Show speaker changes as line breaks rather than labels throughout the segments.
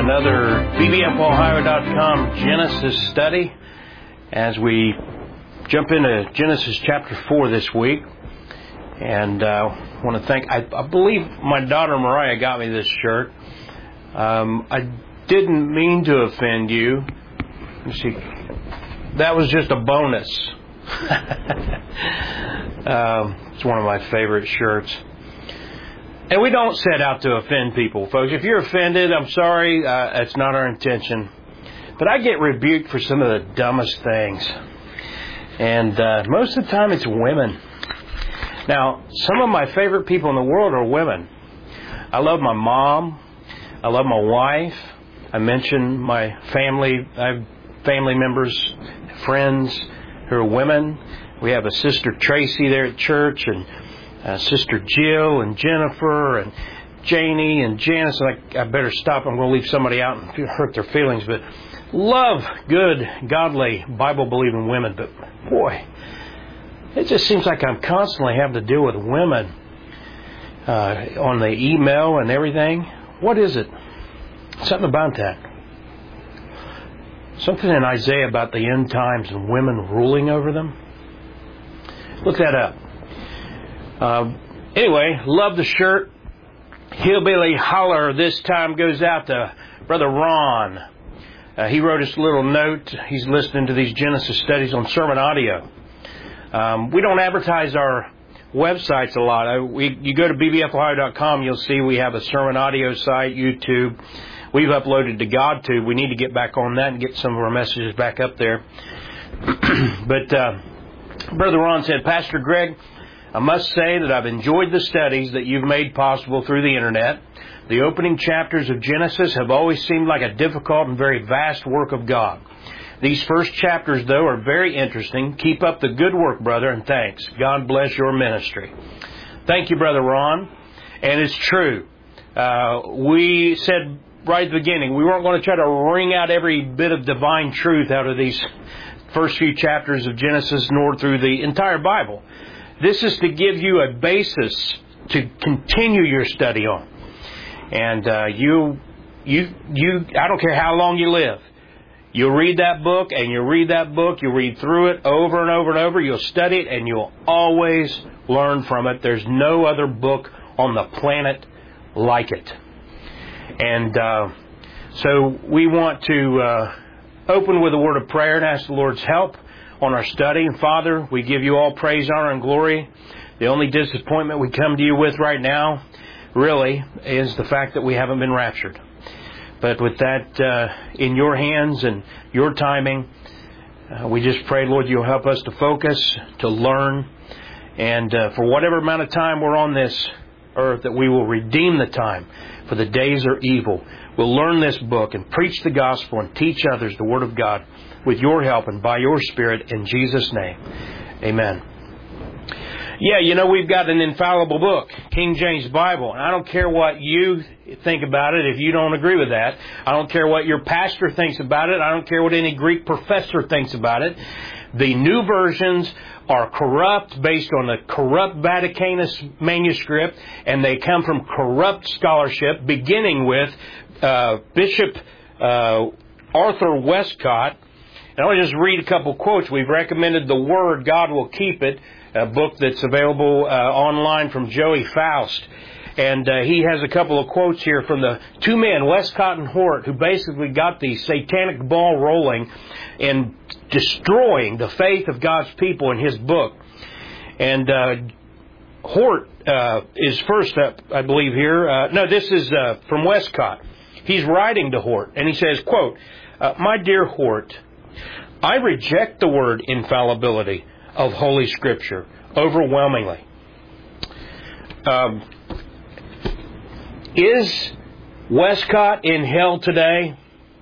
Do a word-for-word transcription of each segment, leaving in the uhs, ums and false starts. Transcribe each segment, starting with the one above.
another B B F Ohio dot com Genesis study as we jump into Genesis chapter four this week. And I uh, want to thank, I, I believe my daughter Mariah got me this shirt. Um, I didn't mean to offend you. Let's see. That was just a bonus. um, it's one of my favorite shirts. And we don't set out to offend people, folks. If you're offended, I'm sorry. Uh, it's not our intention. But I get rebuked for some of the dumbest things. And uh, most of the time it's women. Now, some of my favorite people in the world are women. I love my mom. I love my wife. I mentioned my family. I have family members, friends who are women. We have a sister Tracy there at church, and uh, sister Jill and Jennifer and Janie and Janice. I, I better stop. I'm going to leave somebody out and hurt their feelings. But love good, godly, Bible-believing women. But boy, it just seems like I'm constantly having to deal with women uh, on the email and everything. What is it? Something about that. Something in Isaiah about the end times and women ruling over them. Look that up. Uh, anyway, love the shirt. Hillbilly Holler this time goes out to Brother Ron. Uh, he wrote us a little note. He's listening to these Genesis studies on sermon audio. Um, we don't advertise our websites a lot. Uh, we, you go to B B F Ohio dot com, you'll see we have a sermon audio site, YouTube. We've uploaded to GodTube. We need to get back on that and get some of our messages back up there. But uh, Brother Ron said, Pastor Greg, I must say that I've enjoyed the studies that you've made possible through the Internet. The opening chapters of Genesis have always seemed like a difficult and very vast work of God. These first chapters, though, are very interesting. Keep up the good work, brother, and thanks. God bless your ministry. Thank you, Brother Ron. And it's true. Uh, we said right at the beginning, we weren't going to try to wring out every bit of divine truth out of these first few chapters of Genesis, nor through the entire Bible. This is to give you a basis to continue your study on. And uh, you, you, you, I don't care how long you live. You'll read that book, and you'll read that book, you'll read through it over and over and over, you'll study it, and you'll always learn from it. There's no other book on the planet like it. And uh, so we want to uh, open with a word of prayer and ask the Lord's help on our study. And Father, we give you all praise, honor, and glory. The only disappointment we come to you with right now, really, is the fact that we haven't been raptured. But with that uh, in your hands and your timing, uh, we just pray, Lord, you'll help us to focus, to learn, and uh, for whatever amount of time we're on this earth, that we will redeem the time, for the days are evil. We'll learn this book and preach the gospel and teach others the Word of God with your help and by your Spirit, in Jesus' name. Amen. Yeah, you know, we've got an infallible book, King James Bible. And I don't care what you think about it if you don't agree with that. I don't care what your pastor thinks about it. I don't care what any Greek professor thinks about it. The new versions are corrupt, based on the corrupt Vaticanus manuscript, and they come from corrupt scholarship, beginning with uh, Bishop uh, Arthur Westcott. And I want to just read a couple quotes. We've recommended The Word, God Will Keep It, a book that's available uh, online from Joey Faust. And uh, he has a couple of quotes here from the two men, Westcott and Hort, who basically got the satanic ball rolling in destroying the faith of God's people in his book. And uh, Hort uh, is first up, I believe, here. Uh, no, this is uh, from Westcott. He's writing to Hort, and he says, quote, uh, My dear Hort, I reject the word infallibility of Holy Scripture overwhelmingly. Um, is Westcott in hell today?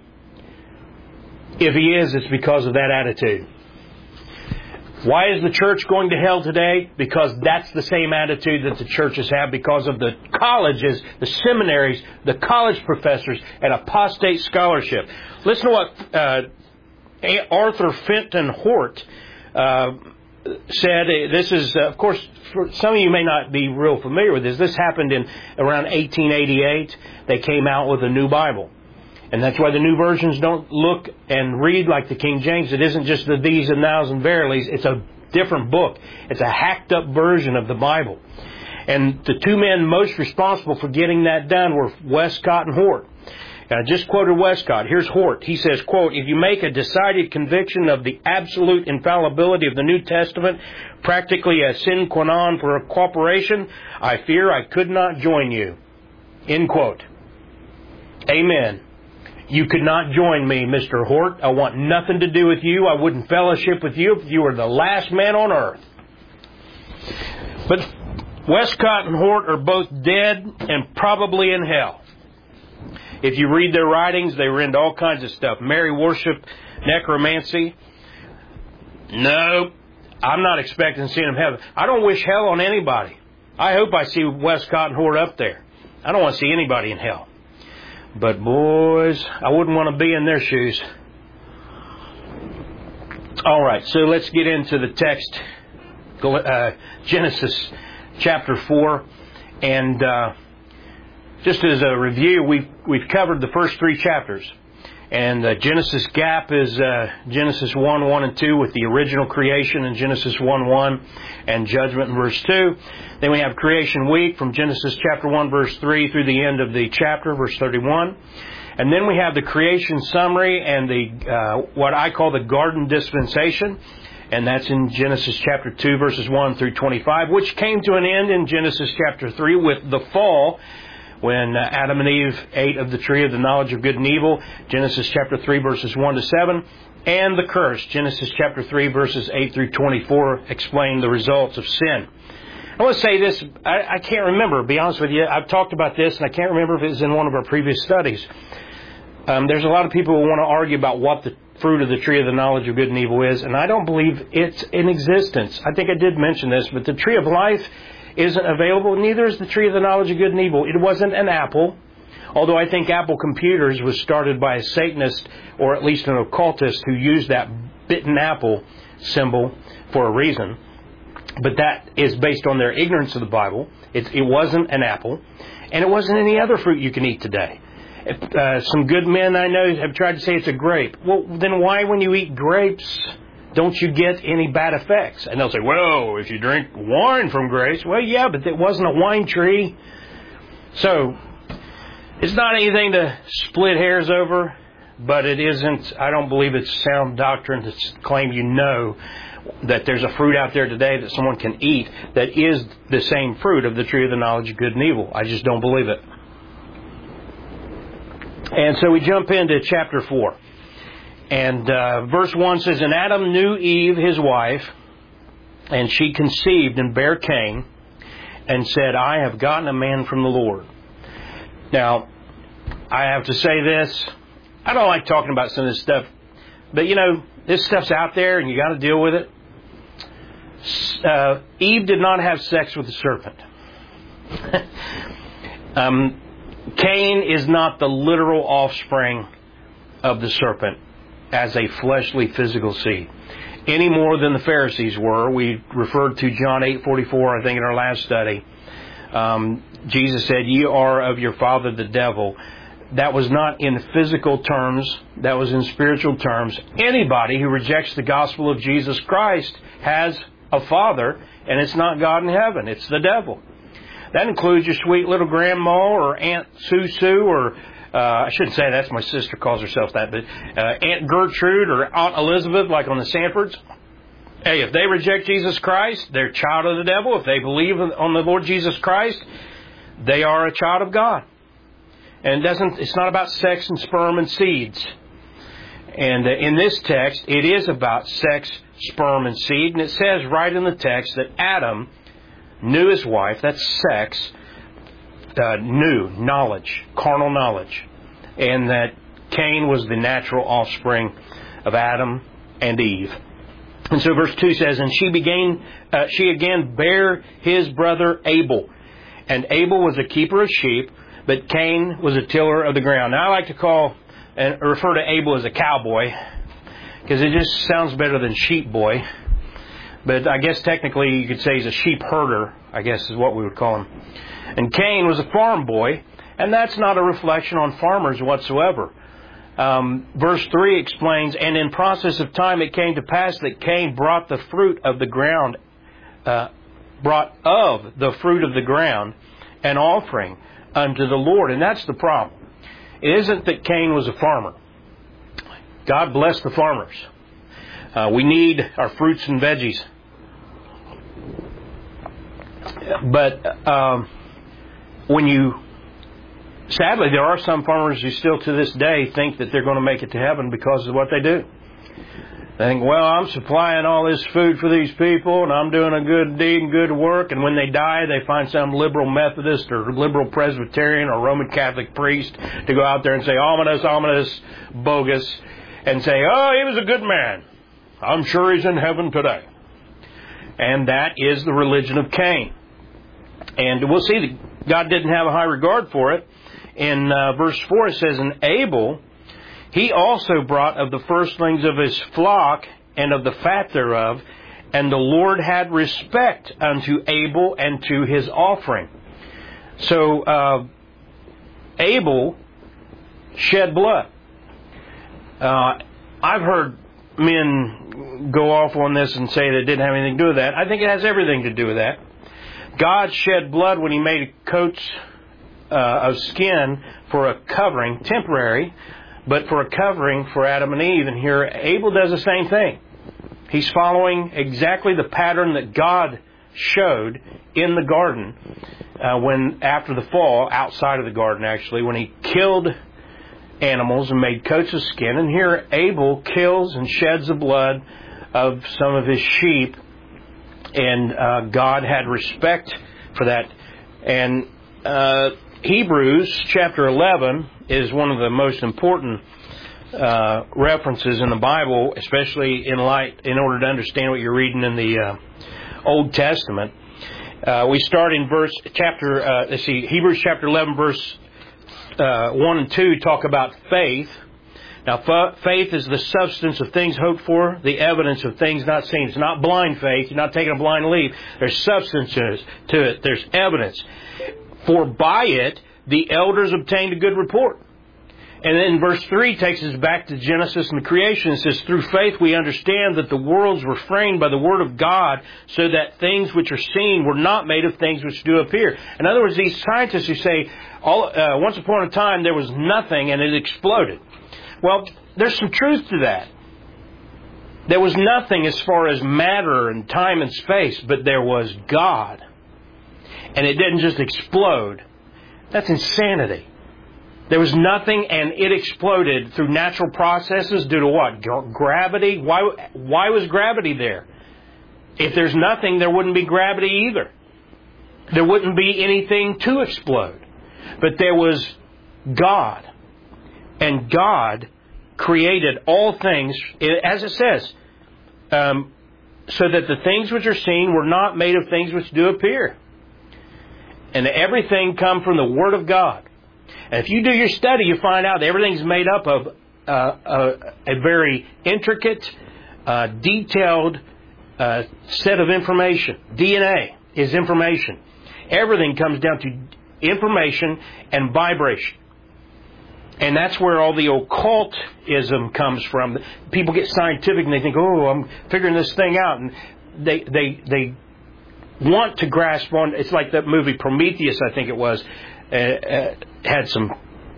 If he is, it's because of that attitude. Why is the church going to hell today? Because that's the same attitude that the churches have, because of the colleges, the seminaries, the college professors, and apostate scholarship. Listen to what uh, Arthur Fenton Hort uh, said. This is, uh, of course, for some of you may not be real familiar with this. This happened in around eighteen eighty-eight. They came out with a new Bible. And that's why the new versions don't look and read like the King James. It isn't just the these and thous and verilies. It's a different book. It's a hacked up version of the Bible. And the two men most responsible for getting that done were Westcott and Hort. And I just quoted Westcott. Here's Hort. He says, quote, "If you make a decided conviction of the absolute infallibility of the New Testament practically a sine qua non for a cooperation, I fear I could not join you." End quote. Amen. You could not join me, Mister Hort. I want nothing to do with you. I wouldn't fellowship with you if you were the last man on earth. But Westcott and Hort are both dead and probably in hell. If you read their writings, they were into all kinds of stuff. Mary worship, necromancy. No, I'm not expecting to see them in heaven. I don't wish hell on anybody. I hope I see Westcott and Hort up there. I don't want to see anybody in hell. But boys, I wouldn't want to be in their shoes. All right, so let's get into the text. Uh, Genesis chapter four. And uh, just as a review, we've, we've covered the first three chapters. And the Genesis gap is uh, Genesis one, one, and two with the original creation in Genesis one, one and judgment in verse two. Then we have creation week from Genesis chapter one, verse three through the end of the chapter, verse thirty-one. And then we have the creation summary and the uh, what I call the garden dispensation. And that's in Genesis chapter two, verses one through twenty-five, which came to an end in Genesis chapter three with the fall, when Adam and Eve ate of the tree of the knowledge of good and evil, Genesis chapter three, verses one to seven, and the curse, Genesis chapter three, verses eight through twenty-four, explain the results of sin. I want to say this, I, I can't remember, to be honest with you. I've talked about this, and I can't remember if it was in one of our previous studies. Um, there's a lot of people who want to argue about what the fruit of the tree of the knowledge of good and evil is, and I don't believe it's in existence. I think I did mention this, but the tree of life isn't available. Neither is the tree of the knowledge of good and evil. It wasn't an apple, although I think Apple Computers was started by a Satanist or at least an occultist who used that bitten apple symbol for a reason. But that is based on their ignorance of the Bible. It, it wasn't an apple, and it wasn't any other fruit you can eat today. Uh, some good men I know have tried to say it's a grape. Well, then why, when you eat grapes, don't you get any bad effects? And they'll say, well, if you drink wine from grapes, well, yeah, but it wasn't a wine tree. So, it's not anything to split hairs over, but it isn't, I don't believe it's sound doctrine to claim you know that there's a fruit out there today that someone can eat that is the same fruit of the tree of the knowledge of good and evil. I just don't believe it. And so we jump into chapter four. And uh, verse one says, "And Adam knew Eve, his wife, and she conceived and bare Cain, and said, I have gotten a man from the Lord." Now, I have to say this. I don't like talking about some of this stuff. But, you know, this stuff's out there, and you got to deal with it. Uh, Eve did not have sex with the serpent. um, Cain is not the literal offspring of the serpent as a fleshly, physical seed, any more than the Pharisees were. We referred to John eight forty-four, I think, in our last study. Um, Jesus said, "Ye are of your father the devil." That was not in physical terms. That was in spiritual terms. Anybody who rejects the gospel of Jesus Christ has a father, and it's not God in heaven. It's the devil. That includes your sweet little grandma or Aunt Sue or Uh, I shouldn't say that's my sister calls herself that, but uh, Aunt Gertrude or Aunt Elizabeth, like on the Sanfords. Hey, if they reject Jesus Christ, they're a child of the devil. If they believe on the Lord Jesus Christ, they are a child of God. And it doesn't, it's not about sex and sperm and seeds. And uh, in this text, it is about sex, sperm, and seed. And it says right in the text that Adam knew his wife, that's sex, Uh, knew knowledge, carnal knowledge, and that Cain was the natural offspring of Adam and Eve. And so verse two says, "And she began, uh, she again bare his brother Abel, and Abel was a keeper of sheep, but Cain was a tiller of the ground." Now I like to call and refer to Abel as a cowboy, because it just sounds better than sheep boy. But I guess technically you could say he's a sheep herder, I guess is what we would call him. And Cain was a farm boy, and that's not a reflection on farmers whatsoever. Um, verse three explains, and in process of time it came to pass that Cain brought the fruit of the ground, uh, brought of the fruit of the ground an offering unto the Lord. And that's the problem. It isn't that Cain was a farmer. God bless the farmers. Uh, we need our fruits and veggies. But um, when you, sadly, there are some farmers who still to this day think that they're going to make it to heaven because of what they do. They think, well, I'm supplying all this food for these people, and I'm doing a good deed and good work. And when they die, they find some liberal Methodist or liberal Presbyterian or Roman Catholic priest to go out there and say, ominous, ominous, bogus, and say, oh, he was a good man. I'm sure he's in heaven today. And that is the religion of Cain. And we'll see that God didn't have a high regard for it. In uh, verse four it says, and Abel, he also brought of the firstlings of his flock and of the fat thereof, and the Lord had respect unto Abel and to his offering. So uh, Abel shed blood. Uh, I've heard men go off on this and say that it didn't have anything to do with that. I think it has everything to do with that. God shed blood when He made coats uh, of skin for a covering, temporary, but for a covering for Adam and Eve. And here Abel does the same thing. He's following exactly the pattern that God showed in the garden uh, when, after the fall, outside of the garden actually, when He killed animals and made coats of skin. And here Abel kills and sheds the blood of some of his sheep. And uh, God had respect for that. And uh, Hebrews chapter eleven is one of the most important uh, references in the Bible, especially in light, in order to understand what you're reading in the uh, Old Testament. Uh, we start in verse chapter. Uh, let's see, Hebrews chapter eleven, verse uh, one and two talk about faith. Now, f- faith is the substance of things hoped for, the evidence of things not seen. It's not blind faith. You're not taking a blind leap. There's substance to it. There's evidence. For by it, the elders obtained a good report. And then verse three takes us back to Genesis and the creation. It says, through faith we understand that the worlds were framed by the word of God, so that things which are seen were not made of things which do appear. In other words, these scientists who say, all, uh, once upon a time there was nothing and it exploded. Well, there's some truth to that. There was nothing as far as matter and time and space, but there was God. And it didn't just explode. That's insanity. There was nothing and it exploded through natural processes due to what? Gravity? Why, why was gravity there? If there's nothing, there wouldn't be gravity either. There wouldn't be anything to explode. But there was God. And God created all things, as it says, um, so that the things which are seen were not made of things which do appear. And everything come from the Word of God. And if you do your study, you find out that everything's made up of uh, a, a very intricate, uh, detailed uh, set of information. D N A is information. Everything comes down to information and vibration. And that's where all the occultism comes from. People get scientific and they think, oh, I'm figuring this thing out. And they they they want to grasp on. It's like that movie Prometheus, I think it was. Uh, uh, had some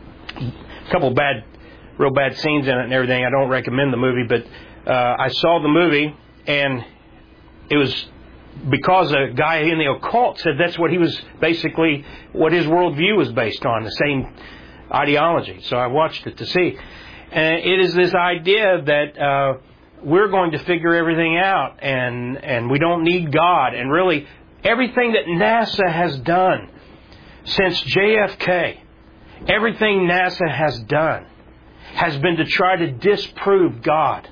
a couple of bad, real bad scenes in it and everything. I don't recommend the movie, but uh, I saw the movie, and it was because a guy in the occult said that's what he was basically, what his worldview was based on, the same ideology. So I watched it to see. And it is this idea that uh, we're going to figure everything out, and, and we don't need God. And really, everything that NASA has done since J F K, everything NASA has done has been to try to disprove God.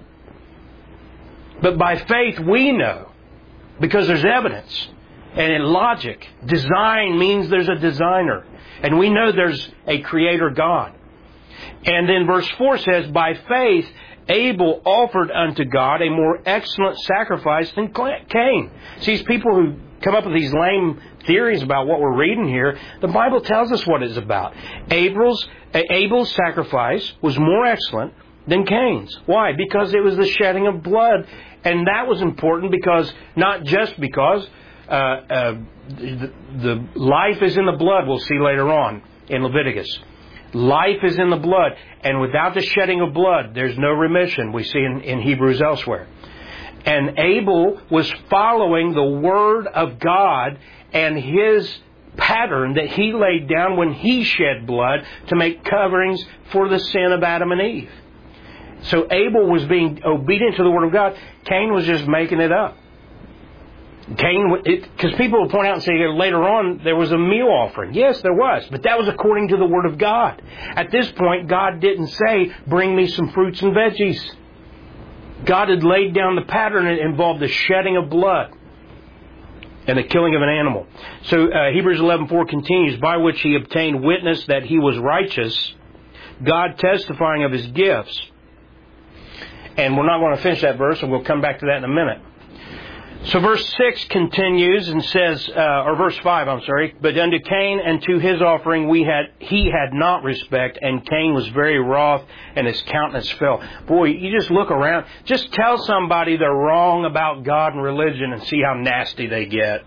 But by faith, we know, because there's evidence. And in logic, design means there's a designer. And we know there's a creator God. And then verse four says, by faith, Abel offered unto God a more excellent sacrifice than Cain. See, these people who come up with these lame theories about what we're reading here. The Bible tells us what it's about. Abel's, Abel's sacrifice was more excellent than Cain's. Why? Because it was the shedding of blood. And that was important because, not just because, uh, uh, the, the life is in the blood, we'll see later on in Leviticus. Life is in the blood. And without the shedding of blood, there's no remission, we see in, in Hebrews elsewhere. And Abel was following the Word of God and his pattern that he laid down when he shed blood to make coverings for the sin of Adam and Eve. So Abel was being obedient to the Word of God. Cain was just making it up. Cain, because people will point out and say later on there was a meal offering. Yes, there was, but that was according to the Word of God. At this point, God didn't say, bring me some fruits and veggies. God had laid down the pattern that involved the shedding of blood and the killing of an animal. So uh, Hebrews eleven four continues, by which he obtained witness that he was righteous, God testifying of his gifts. And we're not going to finish that verse, and we'll come back to that in a minute. So verse six continues and says, uh, or verse five, I'm sorry, but unto Cain and to his offering we had, he had not respect, and Cain was very wroth, and his countenance fell. Boy, you just look around, just tell somebody they're wrong about God and religion and see how nasty they get.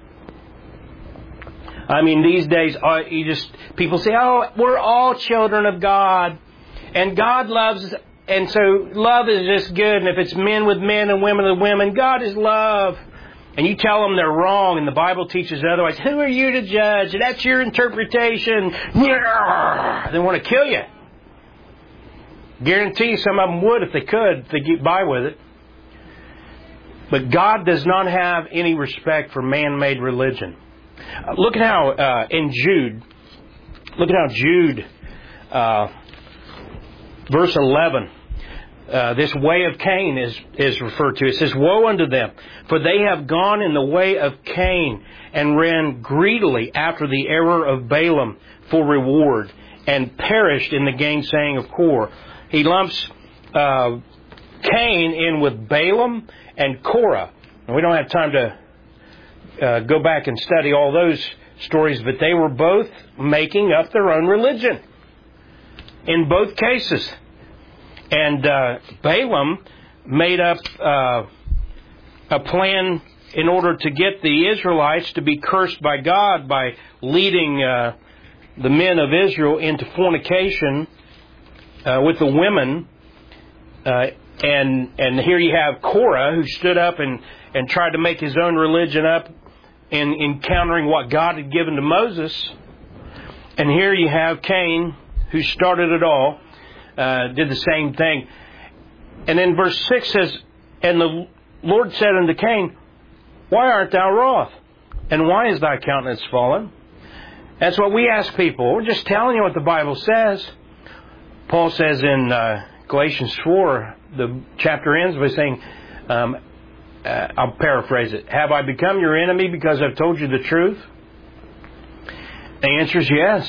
I mean, these days, uh, you just, people say, oh, we're all children of God, and God loves, and so love is just good, and if it's men with men and women with women, God is love. And you tell them they're wrong, and the Bible teaches otherwise. Who are you to judge? That's your interpretation. They want to kill you. Guarantee some of them would if they could, if they get by with it. But God does not have any respect for man-made religion. Uh, look at how uh, in Jude, look at how Jude, uh, verse eleven, Uh, this way of Cain is, is referred to. It says, woe unto them, for they have gone in the way of Cain and ran greedily after the error of Balaam for reward and perished in the gainsaying of Kor. He lumps uh, Cain in with Balaam and Korah. And we don't have time to uh, go back and study all those stories, but they were both making up their own religion in both cases. And uh, Balaam made up uh, a plan in order to get the Israelites to be cursed by God by leading uh, the men of Israel into fornication uh, with the women. Uh, and and here you have Korah, who stood up and, and tried to make his own religion up in, in countering what God had given to Moses. And here you have Cain, who started it all. Uh, did the same thing. And then verse six says, and the Lord said unto Cain, why art thou wroth? And why is thy countenance fallen? That's what we ask people. We're just telling you what the Bible says. Paul says in uh, Galatians four, the chapter ends by saying, um, uh, I'll paraphrase it, have I become your enemy because I've told you the truth? The answer is yes.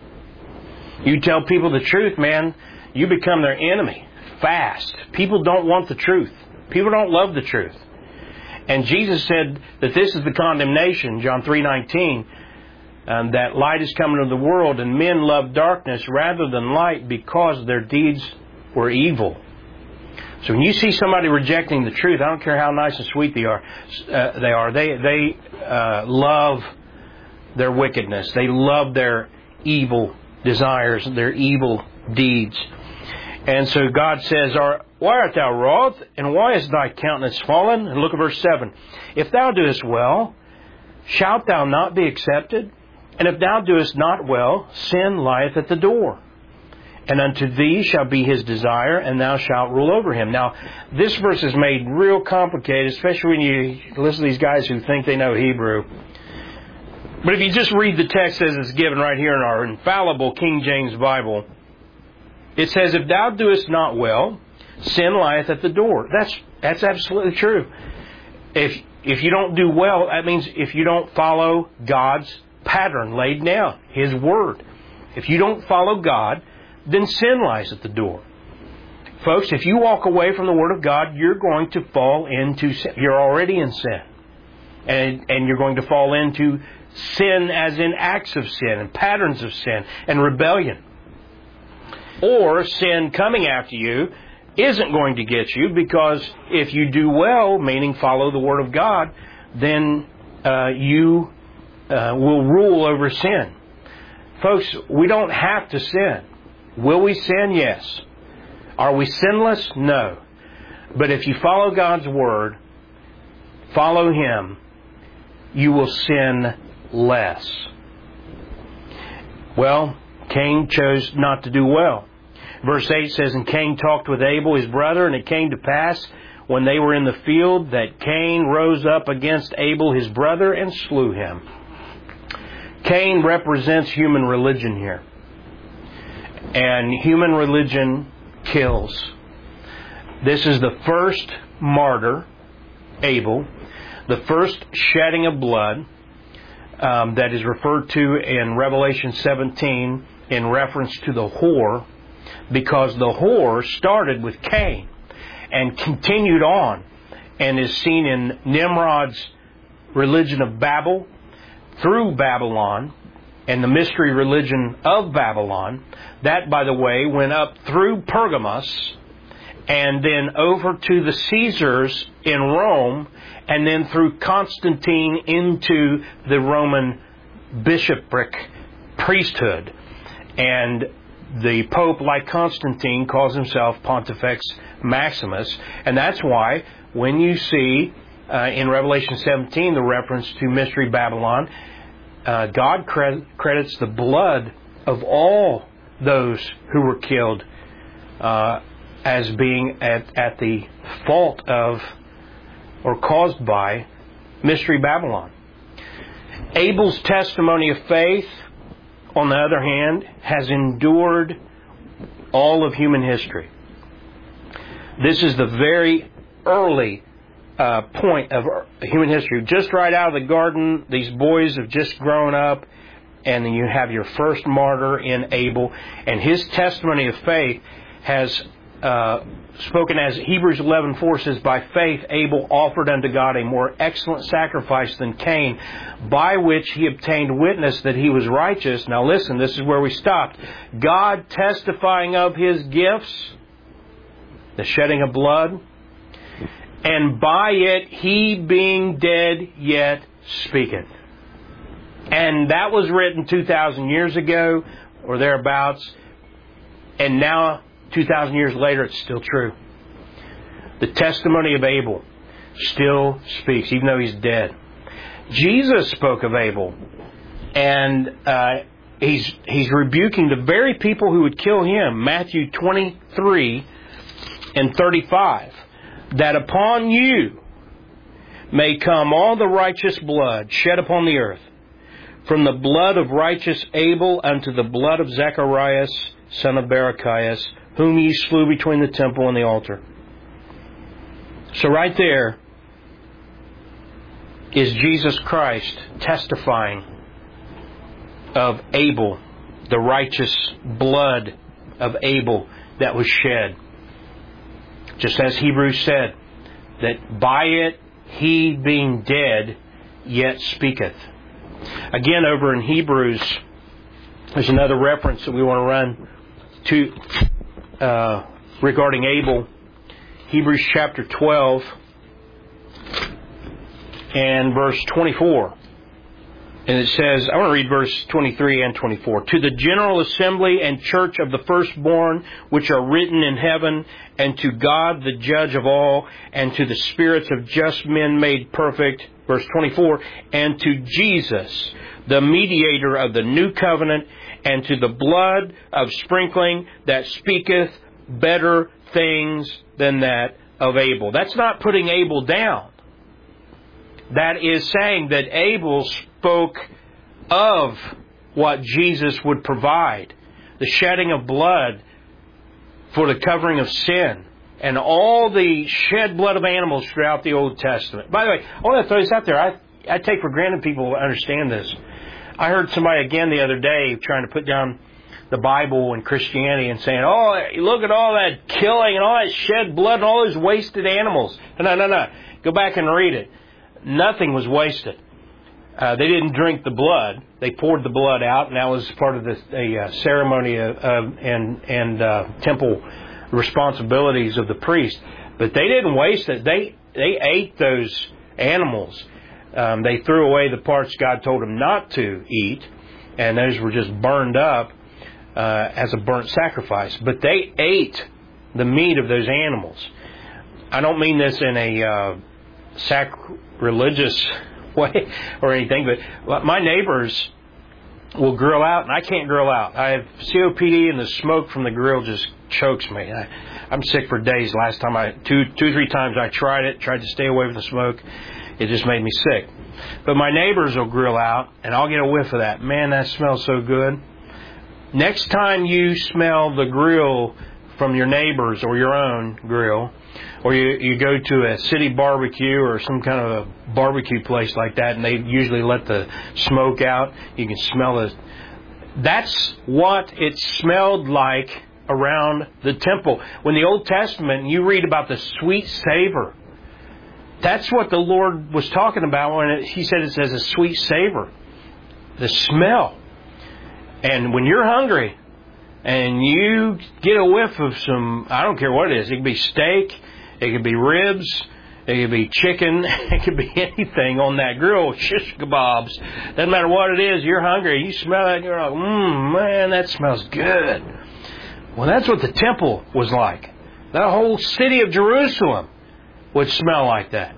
You tell people the truth, man, you become their enemy fast. People don't want the truth. People don't love the truth. And Jesus said that this is the condemnation, John three nineteen, um, that light is coming into the world and men love darkness rather than light because their deeds were evil. So when you see somebody rejecting the truth, I don't care how nice and sweet they are, uh, they are. They they uh, love their wickedness. They love their evil desires, their evil deeds. And so God says, why art thou wroth, and why is thy countenance fallen? And look at verse seven. If thou doest well, shalt thou not be accepted? And if thou doest not well, sin lieth at the door. And unto thee shall be his desire, and thou shalt rule over him. Now, this verse is made real complicated, especially when you listen to these guys who think they know Hebrew. But if you just read the text as it's given right here in our infallible King James Bible, it says, if thou doest not well, sin lieth at the door. That's that's absolutely true. If if you don't do well, that means if you don't follow God's pattern laid down, His Word. If you don't follow God, then sin lies at the door. Folks, if you walk away from the Word of God, you're going to fall into sin. You're already in sin. And, and you're going to fall into sin as in acts of sin and patterns of sin and rebellion. Or sin coming after you isn't going to get you, because if you do well, meaning follow the Word of God, then uh, you uh, will rule over sin. Folks, we don't have to sin. Will we sin? Yes. Are we sinless? No. But if you follow God's Word, follow Him, you will sin less. Well, Cain chose not to do well. Verse eight says, "And Cain talked with Abel his brother, and it came to pass, when they were in the field, that Cain rose up against Abel his brother and slew him." Cain represents human religion here. And human religion kills. This is the first martyr, Abel, the first shedding of blood um, that is referred to in Revelation seventeen in reference to the whore, because the whore started with Cain and continued on and is seen in Nimrod's religion of Babel, through Babylon, and the mystery religion of Babylon. That, by the way, went up through Pergamos and then over to the Caesars in Rome, and then through Constantine into the Roman bishopric priesthood. And the Pope, like Constantine, calls himself Pontifex Maximus. And that's why when you see uh, in Revelation seventeen the reference to Mystery Babylon, uh, God cred- credits the blood of all those who were killed uh, as being at, at the fault of or caused by Mystery Babylon. Abel's testimony of faith, on the other hand, has endured all of human history. This is the very early uh, point of human history. Just right out of the garden, these boys have just grown up, and then you have your first martyr in Abel, and his testimony of faith has uh, spoken as Hebrews eleven four says, "By faith Abel offered unto God a more excellent sacrifice than Cain, by which he obtained witness that he was righteous." Now listen, this is where we stopped. God testifying of his gifts, the shedding of blood, and by it he being dead yet speaketh. And that was written two thousand years ago or thereabouts, and now two thousand years later it's still true. The testimony of Abel still speaks, even though he's dead. Jesus spoke of Abel, and uh, he's he's rebuking the very people who would kill him. Matthew twenty-three and thirty-five, "That upon you may come all the righteous blood shed upon the earth, from the blood of righteous Abel unto the blood of Zacharias, son of Barachias, whom ye slew between the temple and the altar." So right there is Jesus Christ testifying of Abel, the righteous blood of Abel that was shed. Just as Hebrews said, that by it he being dead yet speaketh. Again, over in Hebrews, there's another reference that we want to run to uh, regarding Abel. Hebrews chapter twelve and verse twenty-four. And it says, I want to read verse twenty-three and twenty-four. "To the general assembly and church of the firstborn, which are written in heaven, and to God the judge of all, and to the spirits of just men made perfect," verse twenty-four, "and to Jesus, the mediator of the new covenant, and to the blood of sprinkling that speaketh better things than that of Abel." That's not putting Abel down. That is saying that Abel spoke of what Jesus would provide. The shedding of blood for the covering of sin. And all the shed blood of animals throughout the Old Testament. By the way, I want to throw this out there. I, I take for granted people understand this. I heard somebody again the other day trying to put down the Bible and Christianity and saying, "Oh, look at all that killing and all that shed blood and all those wasted animals." No, no, no. Go back and read it. nothing was wasted. Uh, they didn't drink the blood. They poured the blood out, and that was part of the a, uh, ceremony of, uh, and and uh, temple responsibilities of the priest. But they didn't waste it. They they ate those animals. Um, they threw away the parts God told them not to eat, and those were just burned up uh, as a burnt sacrifice. But they ate the meat of those animals. I don't mean this in a uh, sacrilegious way or anything, but my neighbors will grill out, and I can't grill out. I have C O P D, and the smoke from the grill just chokes me. I, I'm sick for days. Last time I two, two, three times I tried it, tried to stay away from the smoke. It just made me sick. But my neighbors will grill out, and I'll get a whiff of that. Man, that smells so good. Next time you smell the grill from your neighbors or your own grill, or you, you go to a city barbecue or some kind of a barbecue place like that, and they usually let the smoke out, you can smell it. That's what it smelled like around the temple. When the Old Testament, you read about the sweet savor. That's what the Lord was talking about when it, He said it says a sweet savor. The smell. And when you're hungry and you get a whiff of some, I don't care what it is, it could be steak, it could be ribs, it could be chicken, it could be anything on that grill, shish kebabs. Doesn't matter what it is, you're hungry, you smell it, and you're like, mmm, man, that smells good. Well, that's what the temple was like. The whole city of Jerusalem would smell like that.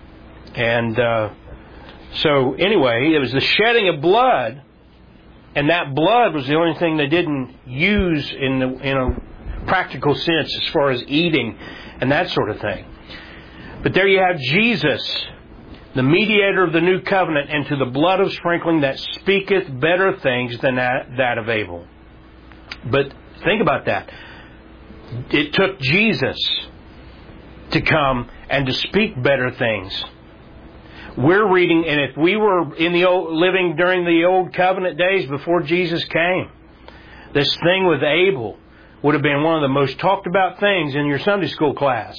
And uh, so anyway, it was the shedding of blood, and that blood was the only thing they didn't use in the in a practical sense as far as eating and that sort of thing. But there you have Jesus, the mediator of the new covenant, and to the blood of sprinkling that speaketh better things than that, that of Abel. But think about that. It took Jesus to come and to speak better things. We're reading, and if we were in the old, living during the old covenant days before Jesus came, this thing with Abel would have been one of the most talked about things in your Sunday school class.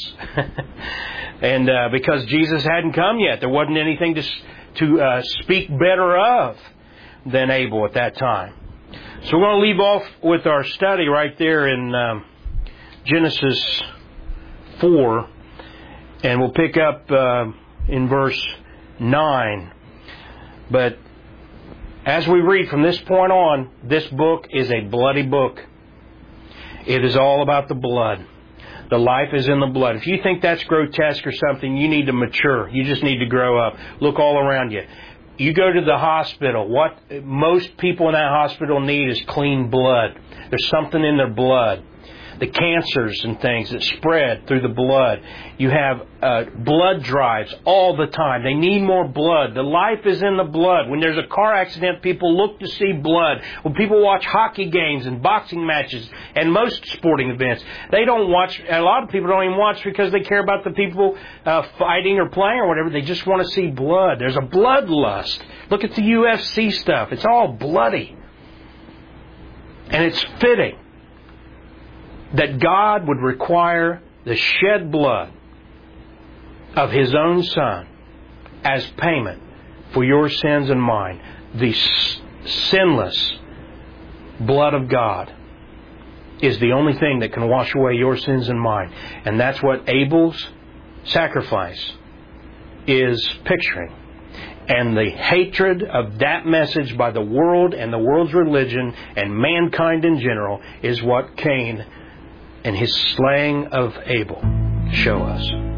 and uh, because Jesus hadn't come yet, there wasn't anything to to uh, speak better of than Abel at that time. So we're going to leave off with our study right there in um, Genesis four. And we'll pick up uh, in verse nine. But as we read from this point on, this book is a bloody book. It is all about the blood. The life is in the blood. If you think that's grotesque or something, you need to mature. You just need to grow up. Look all around you. You go to the hospital. What most people in that hospital need is clean blood. There's something in their blood. The cancers and things that spread through the blood. You have uh, blood drives all the time. They need more blood. The life is in the blood. When there's a car accident, people look to see blood. When people watch hockey games and boxing matches and most sporting events, they don't watch. A lot of people don't even watch because they care about the people uh, fighting or playing or whatever. They just want to see blood. There's a bloodlust. Look at the U F C stuff. It's all bloody. And it's fitting that God would require the shed blood of His own Son as payment for your sins and mine. The sinless blood of God is the only thing that can wash away your sins and mine. And that's what Abel's sacrifice is picturing. And the hatred of that message by the world and the world's religion and mankind in general is what Cain and his slaying of Abel show us.